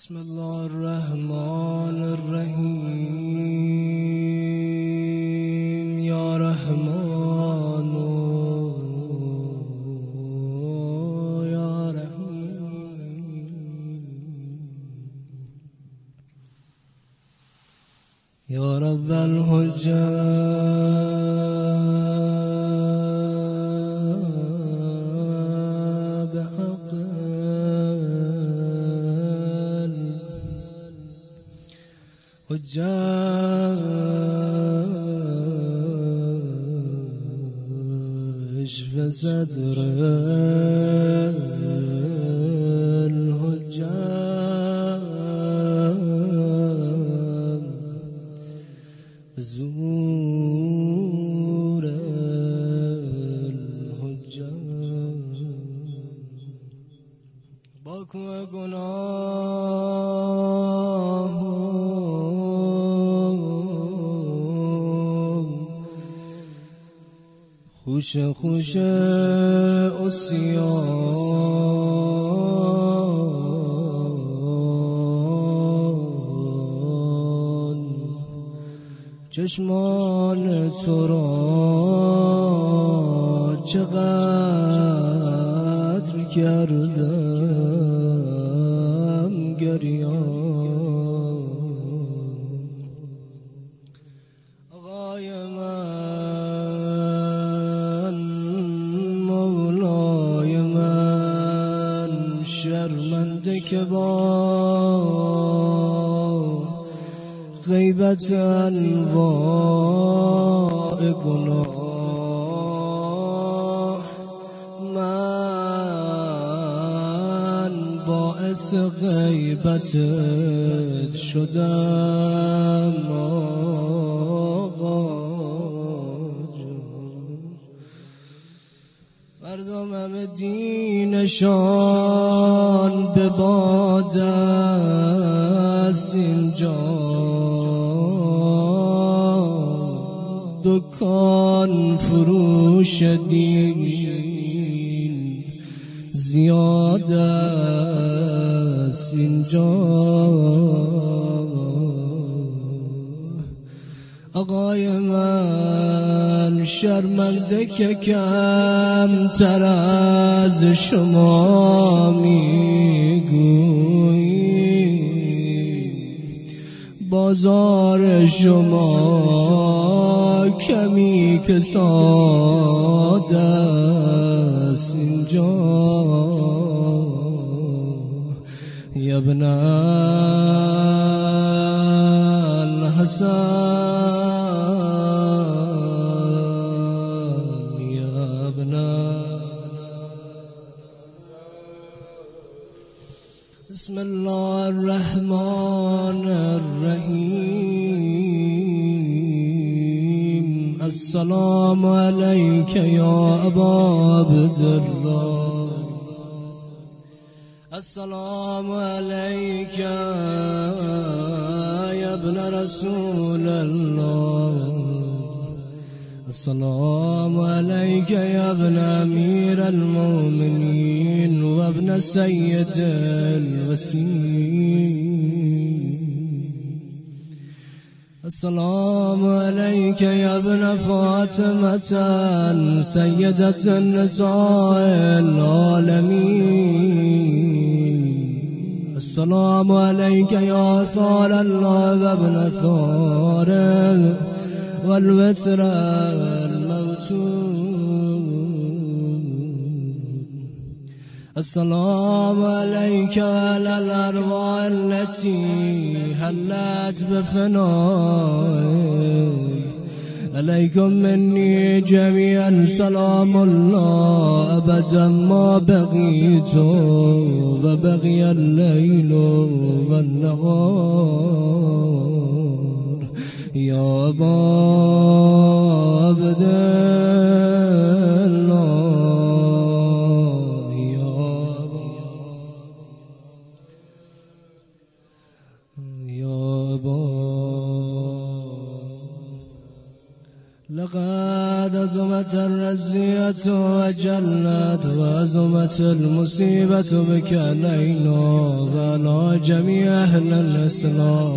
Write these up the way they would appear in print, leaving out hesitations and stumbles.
بسم الله الرحمن الرحیم یا رحمان یا رحیم یا رب الحجة حجاج صدر الحجاج بزور الحجاج باکو گناه خوش خوش عصیان چشمان تو را چقدر کردم گریان آقای شرمنده که با غیبت انواع گناه من باعث غیبتت شدم آقا مردم همه دینشان به باد است اینجا دکان فروش دین زیاد است اینجا آقای من شرمنده که کم تر از شما میگویی بازار شما کمی که ساده است اینجا یا ابن الحسن بسم الله الرحمن الرحیم السلام علیک یا ابا عبدالله السلام علیک یا ابن رسول الله السلام علیک یا ابن امیر المؤمنین و ابن سید الوسیم السلام علیک یا ابن فاطمة سیدة النساء العالمین السلام علیک یا ثار الله و ابن ثار والوتر الموتود السلام عليك وعلى الأرواح التي هلت بفنائك عليكم مني جميعا سلام الله أبدا ما بقيت وبقي الليل والنهار يا أبا عبد الله يا أبا لقد عظمت علت الرزية وجلت وعظمت المصيبة بك علينا وعلى جميع أهل الإسلام،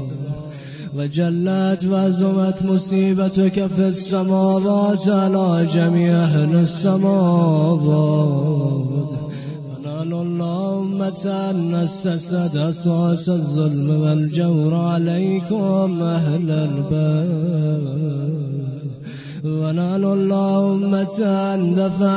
وجلت وعظمت مصيبتك في السماوات على جميع أهل السماوات. ونال اللهم تأسست أساس الظلم والجور عليكم أهل البيت، ونال اللهم أن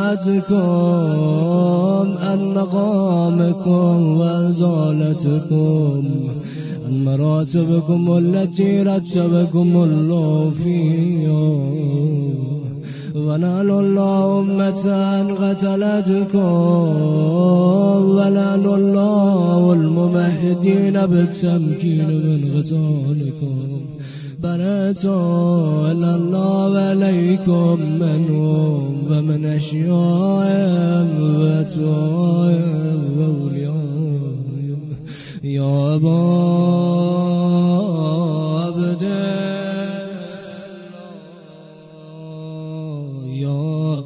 دفعتكم عن مقامكم وإزالتكم عن مراتبكم التي رتبكم الله فيها، ونال اللهم أن قتلتكم، ونال الله الممهدين بالتمكين من قتالكم، برأتوا إلى الله عليكم منهم ومن أشيائهم وأتباعهم وأوليائهم. يا أبا عبد الله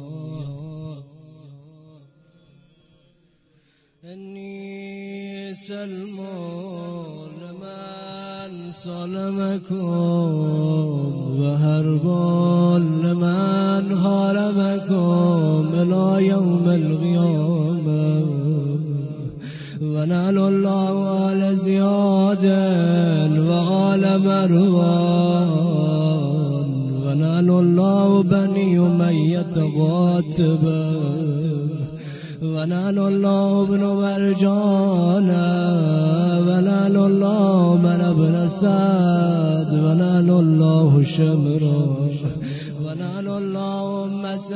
إني سلم لمن صلمكم وهرب لمن هاربكم إلى يوم القيامة، ونال الله آل زياد وآل مروان، ونال الله بني أمية قاتبا، ونال الله ابن مرجانا، ونال الله من ابن سعد، ونال الله شمرا، ونال الله أمة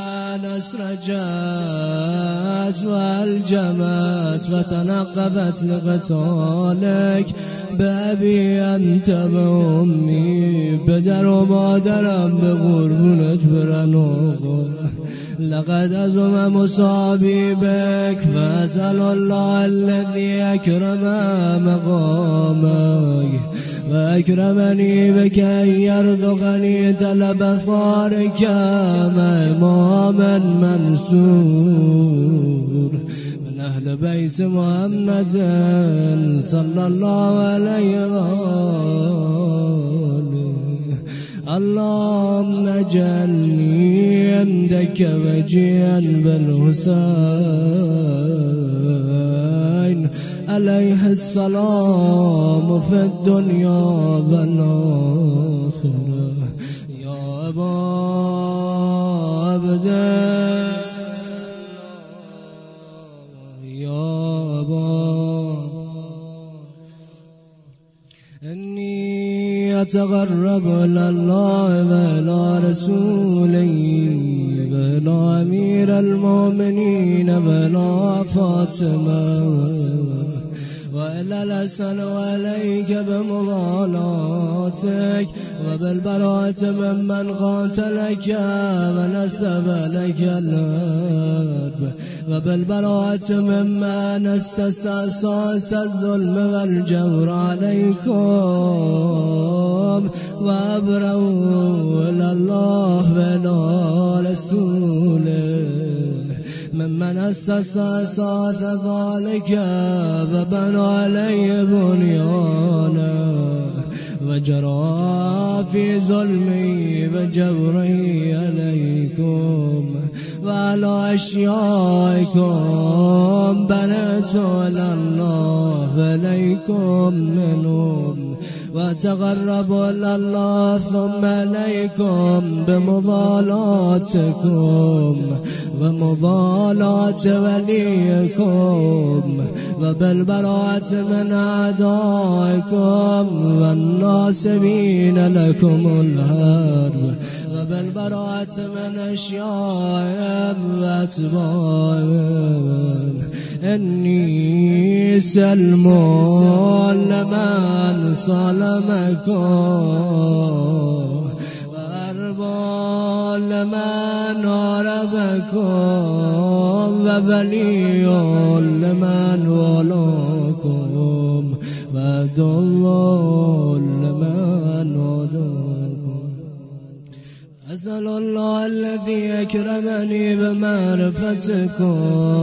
أسرجت والجمت وتنقبت لقتالك بأبي أنت بأمي، بدر ومادرم بغربنك برنوغ، لقد أزم مصابي بك، فأسأل الله الذي أكرم مقامك وأكرمني بك أن يرزقني طلب ثارك إماما منصور من أهل بيت محمد صلى الله عليه وآله. اللهم اجعلني عندك وجيها بالحسين عليه السلام في الدنيا والآخرة. يا أبا عبد الله يا أبا إني أتقرب إلى الله وإلى رسوله وإلى أمير المؤمنين وإلى فاطمة وإلى الحسن وإليك بموالاتك وبالبراءة ممن قاتلك ونسب لك الحرب وبالبراءة ممن أسس أساس الظلم والجور عليكم وأبرأوا إلى الله وإلى رسوله ممن أسس أساس ذلك فبنى عليه بنيانا وجرى في ظلمي وجوري عليكم وعلى أشيائكم بنت على الله عليكم منهم وتقربوا إلى الله ثم عليكم بمضالاتكم ومضالاة وليكم وبالبراءة من أعدائكم والناصبين لكم الحرب وبالبراءة من أشيائهم وأتباعهم. إني سلم لمن صلمكم وأرب لمن هربكم وبلي لمن ولاكم وعدو لمن عاداكم. أسأل الله الذي أكرمني بمعرفتكم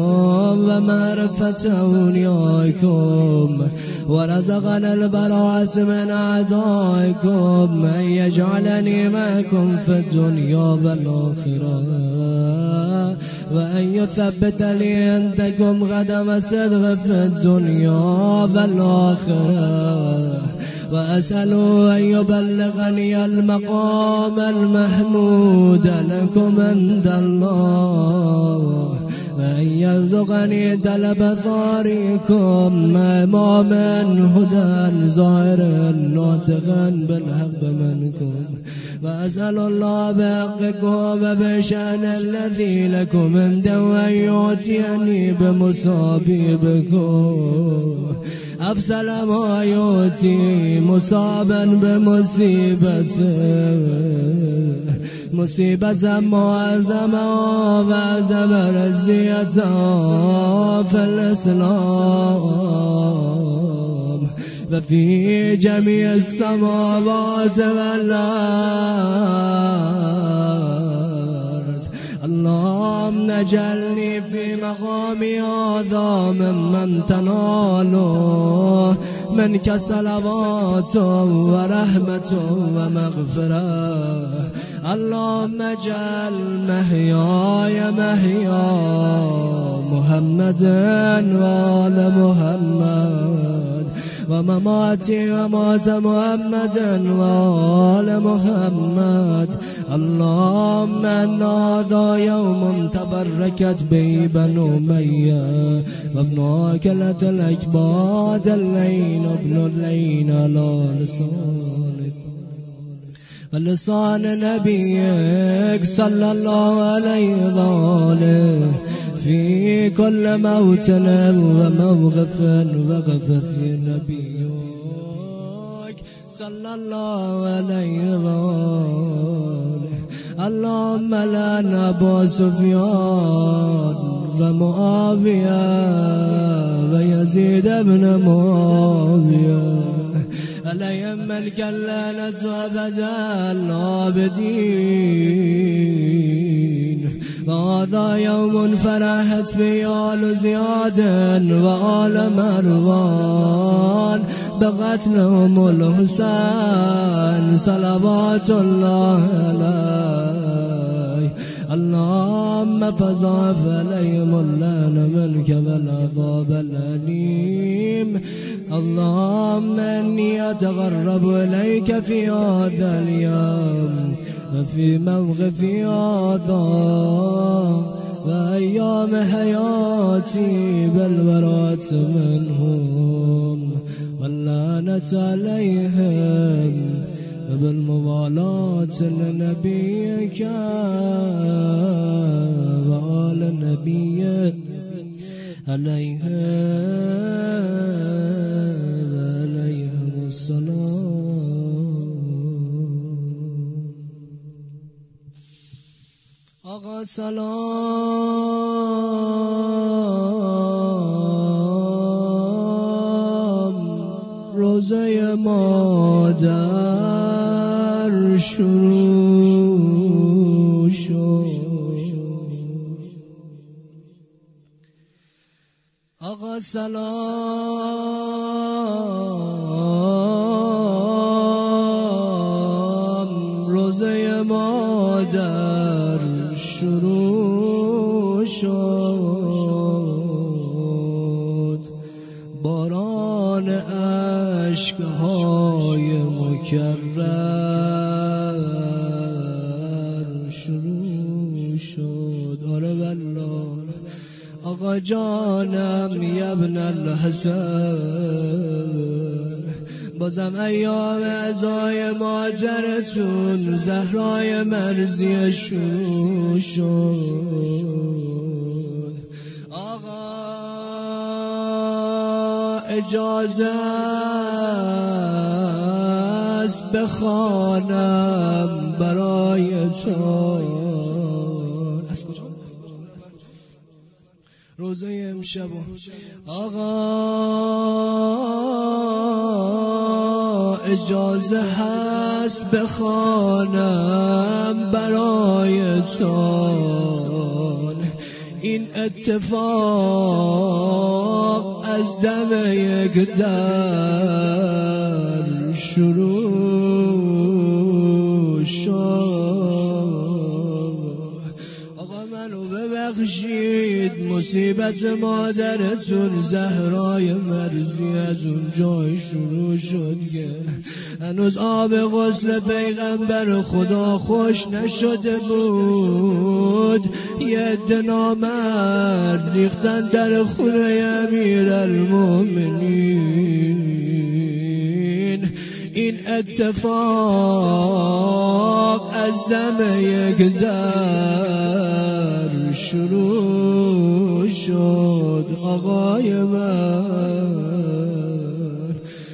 ومعرفة أوليائكم ورزقنا البراءة من أعدائكم أن يجعلني معكم في الدنيا والآخرة وأن يثبت لي عندكم قدم صدق في الدنيا والآخرة وأسأل أن يبلغني المقام المحمود لكم عند الله وأن يرزقني طلب ثاريكم إماما هدى ظاهرا ناطقا بالحق منكم وأسأل الله بحقكم وبشأن الذي لكم عنده أن يؤتيني بمصابيبكم أفضل ما يؤتي مصابا بمصيبته مصيبة معظمة وعظم رزية في الإسلام وفي جميع السماوات والأرض. اللهم اجعلني في مقامي هذا ممن تناله منك صلوات ورحمة ومغفرة. اللهم اجعل محياي محيا محمد وآل محمد ومماتي ومات محمد وآل محمد. اللهم إن هذا يوم تبركت به بنو أمية وابن أكلة الأكباد اللين ابن اللين على ولسان نبيك صلى الله عليه وآله في كل موت وموقف وقف نبيك صلى الله عليه وآله. اللهم لعن أبا سفيان ومعاوية ويزيد بن معاوية عليهم الكلانة أبدا العابدين. وهذا يوم فرحت به آل زياد وآل مروان بقتلهم الحسين صلوات الله عليه. اللهم فضاعف عليهم اللعن منك والعذاب الأليم. اللهم إني أتقرب إليك في هذا اليوم وفي موقفي هذا وأيام حياتي بالبراءة منهم واللعنة عليهم وبالموالاة لنبيك وآل نبيك عليهم السلام. آقا سلام روزه مادر شروع شد. آقا سلام روزه مادر شروع شد. باران اشک‌های مکرر شروع شد. آره والله آقا جانم یا ابن الحسن بازم ایام عزای مادرتون زهرای مرزی شروع شد. آقا اجازه است بخوانم برای تو روزه امشب. آقا اجازه هست هست بخوانم برایتان این اتفاق از دم یک در شروع شد. آقا منو ببخشید، مصیبت مادرتون زهرای مرزی از اون جای شروع شد که هنوز آب غسل پیغمبر خدا خوش نشده بود. یه عده نامرد ریختن در خونه امیرالمومنین. این اتفاق از دم یک در شروع شد. آقای من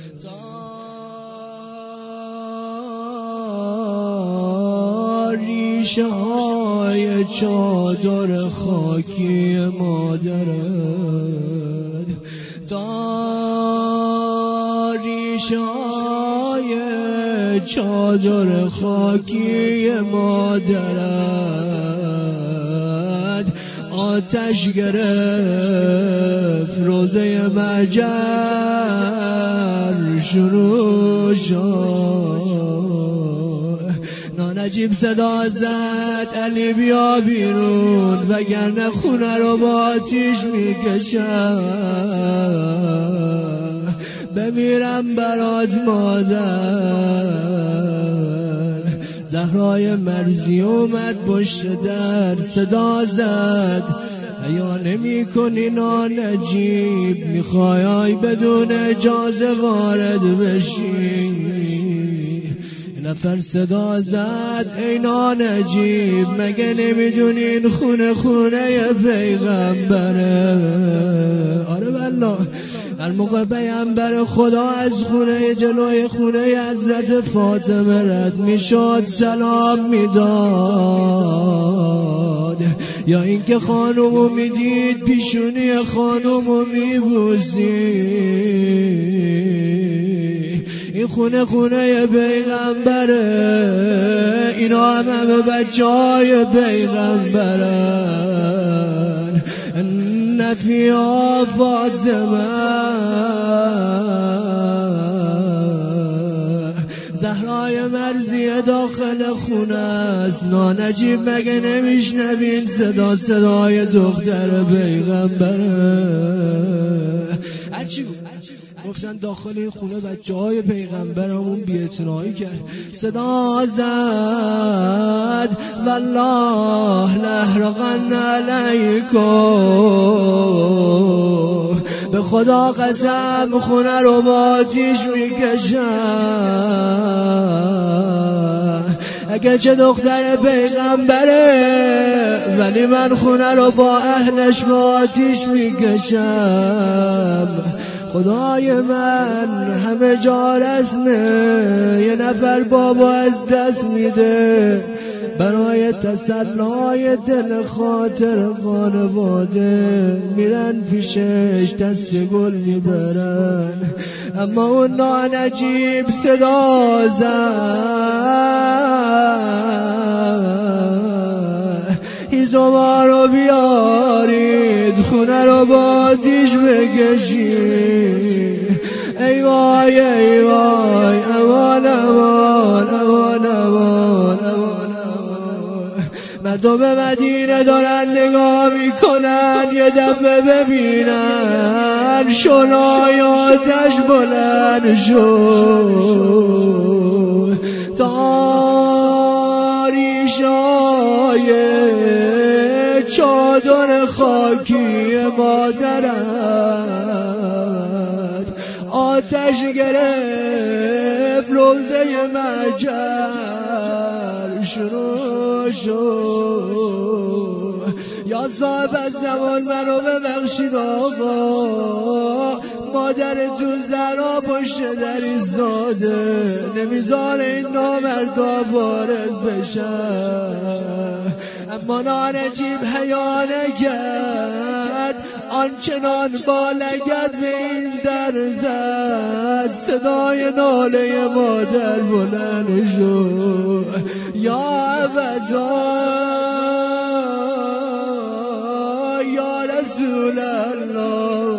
تا ریشه های چادر خاکی مادرت، تا ریشه های چادر خاکی مادرت آتش گرفت، روزه مجر شروع شد. نانجیب صدا زد علی بیا بیرون وگرنه خونه رو با آتیش میکشم، بمیرم برات مادر. زهرای مرزی اومد پشت در صدا زد یا نمی کنی نانجیب، میخوای بدون اجازه وارد بشی؟ نفر صدا زد ای نانجیب مگه نمیدونین خونه پیغمبره؟ آره والله هر موقع پیغمبر خدا از خونه جلوی خونه حضرت فاطمه رد میشد سلام میداد، یا اینکه خانومو میدید پیشونی خانومو میبوسید. این خونه پیغمبره، اینا همه بچهای پیغمبرن. نفیا فاطمه زهرای مرزی داخل خونه است. نانجیب مگه نمیشنوین صدای دختر پیغمبره؟ هرچی گفتن داخل این خونه بچه‌های پیغمبرمون بی‌اعتنایی کرد. صدا زد والله لحرقن علیکم، به خدا قسم خونه رو با آتیش میکشم. اگه چه دختر پیغمبره ولی من خونه رو با اهلش با آتیش میکشم. خدای من همه جا رسمه، یه نفر بابا از دست میده برای تسلای دل خاطر خانواده، میرن پیشش دست گل میبرن. اما اون نانجیب صدا زد هیزوما رو بیارید خونه رو با آتیش بکشید. ای وای ای وای امان امان امان امان امان. مردم مدینه دارن نگاه میکنن، یه دفعه ببینن شعله‌های آتش بلند شد تا ریشه‌های چادر خاکی مادرت آتش گرفت، روزه مجر شروع شد. یا صاحب از زمان منو ببخشید آقا، مادرتون زهرا پشت در ایستاده نمیذاره این نامردا وارد بشن. اما نانجیب حیا نکرد، آنچنان با لگد به این در زد، صدای ناله مادر بلند شد. یا ابدا یا رسول الله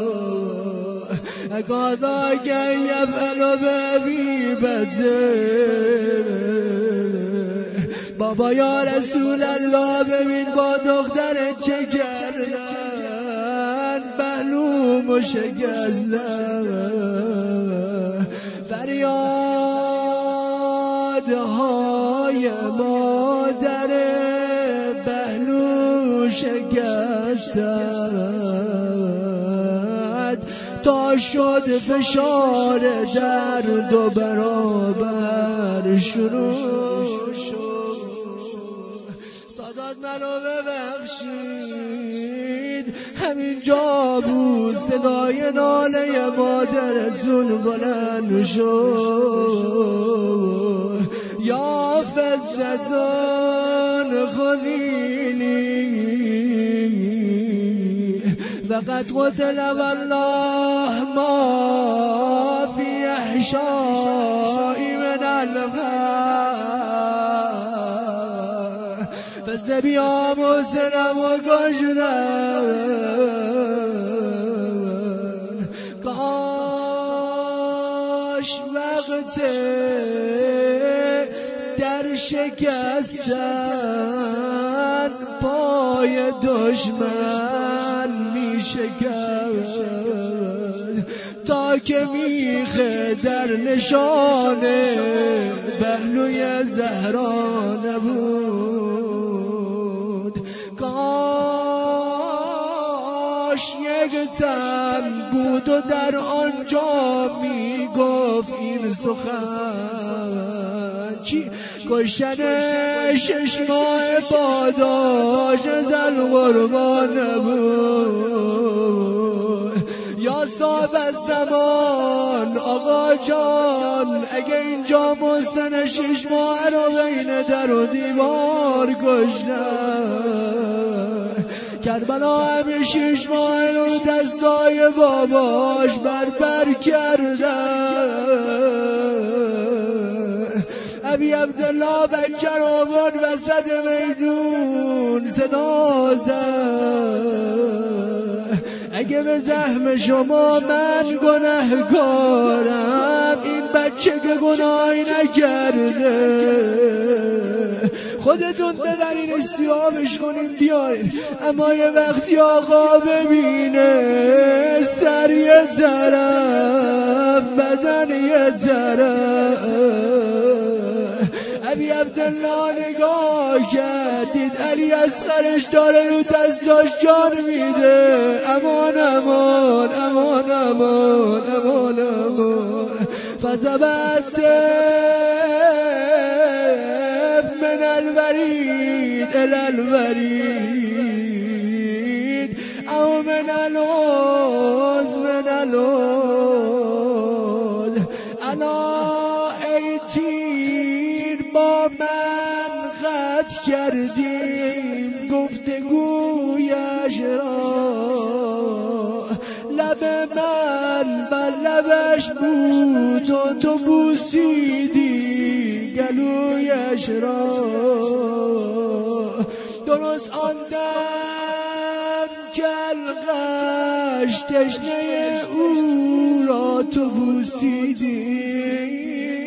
اگادا که یفعل بی بده. بابا یا رسول الله ببین با دختر چه کردن، معلوم شکستن. فریادهای مادر بهلو شکستن تا شد فشار در 2 برابر شروع شد. سادات منو ببخشید، همینجا بود صدای ناله مادرتون بلند شد. یا فزتون خذینی فقد قتل والله ما في احشائی من الخير فاستبیا مسلم و کشتن. کاش وقت در شکستن پای دشمن می شکست تا که میخه در نشان پهلوی زهرا نبود. کاش یک تن بود و در آنجا میگفت این سخن. چی؟ کشتن 6 ماه پاداش زن قربان نبود. یا صاحب الزمان آقا جان، اگه اینجا محسن 6 ماه رو بین در و دیوار کشتن، کربلا همه 6 ماه رو دستای باباش بربر کردن. ابی عبدالله بچه رو آورد وسط میدون صدا زد، اگه به زحم شما من گناهکارم، این بچه که گناهی نکرده، خودتون ببرین استیابش کنین بیاین. اما یه وقتی آقا ببینه سر یه طرف بدن یه طرف، ابی عبدالله نگاه کرد دید علی اصغرش داره رو دستاش جان میده. امان امان امان امان امان امان فزبت من الورید الالورید او من الوز من الوز انا ایتین با من قطع کردیم گفتگویش را، لب من بر لبش بود و تو بوسیدی گلویش را. درست آن دم کلقش تشنه او را تو بوسیدی،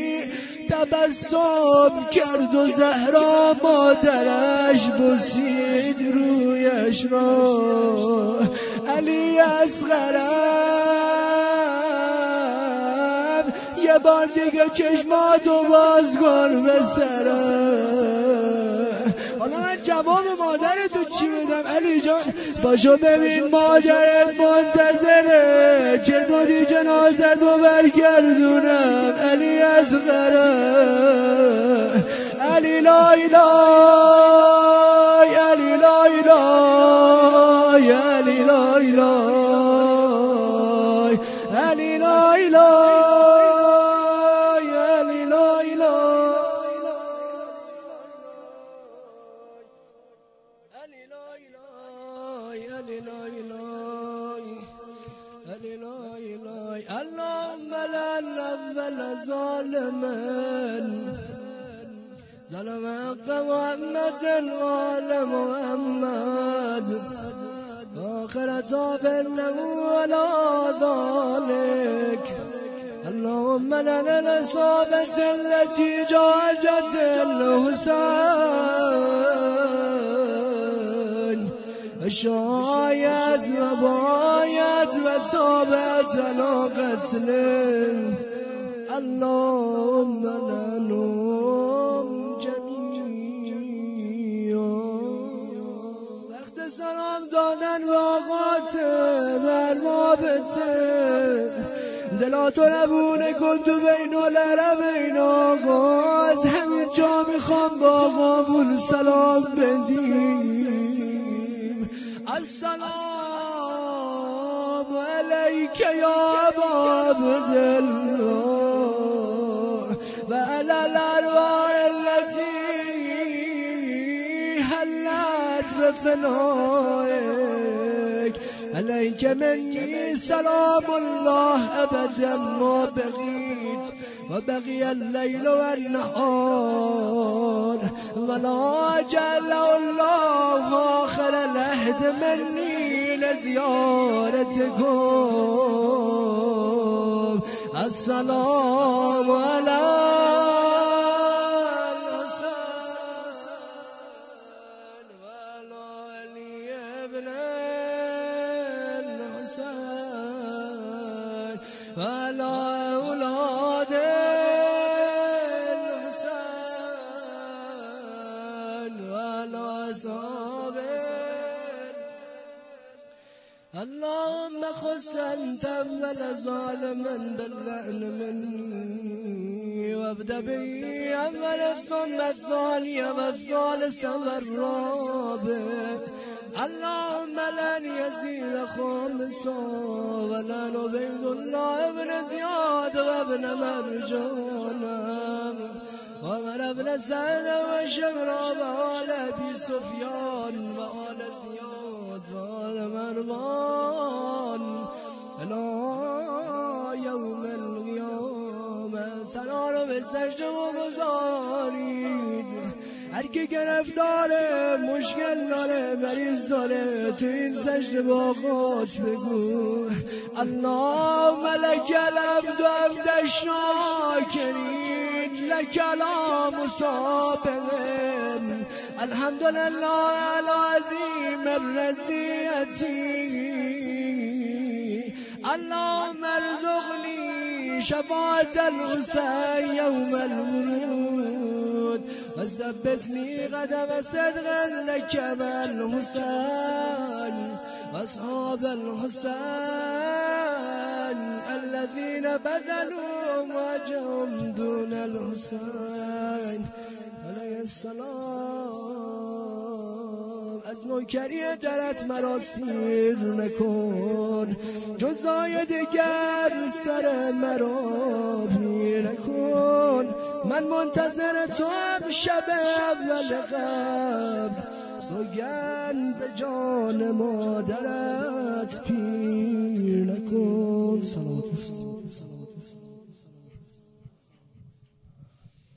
تبسم کرد و زهرا مادرش بوسید رویش را. علی اصغرم یه بار دیگه چشماتو باز کن به سرم. حالا من جواب مادرتو چی بدم علی جان؟ باشو ببین مادرت منتظره، چطوری جنازت رو برگردونم علی اصغرم. علی لا اله علی لا اله علی لا اله علی لا اله علی لا اله اللهم لن اول ظالمن ظلم حق محمد وآل محمد آخر تاب له ولا ذلك اللهم لنا الإصابة التي جاءت الحسين الشايت وبايت وتابت على قتله اللهم لنهم جميعا وقت سلام دادن واقعات بر ما بته دلاتو نبونه گل تو بین و لرمین آغاز همین جا میخوام با قبول سلام بدیم السلام علیک یا ابا عبدالله و علی الارواح التي حلت بفنائک علیک منی سلام الله ابدا ما بقیت و بقی اللیل و النهار ولا جعل الله آخر العهد منی لزیارتکم السلام علیکم ولا أولاد الحسين ولا أصحاب اللهم خص أنت أول ظالما باللعن مني وابدأ بي أول ثم الثاني والثالث والرابع اللهم لن يزيد خامسا ولن عبيد الله ابن زياد وابن مرجانا ومن ابن سعد وشمرا وآل أبي سفيان وآل زياد وآل مروان إلى يوم القيامة سنار بسجد وگذارید هر کی گرفتاره مشکل داره مریض داره تو این سجده با خود بگو اللهم لک الحمد حمد الشاکرین لک الحمد سابقین الحمدلله علی عظیم الرضیتی اللهم ارزقنی شفاعة الحسین یوم الورود وثبتني قدم صدق لك والحسين واصحاب الحسين الذين بذلوا وجههم دون الحسين عليه السلام از نوکری درت مرا سیر نکن جزای دیگر سر مرا پیر نکن من منتظر تو هم شب اول قبل سوگند به جان مادرت پیر نکن صلوات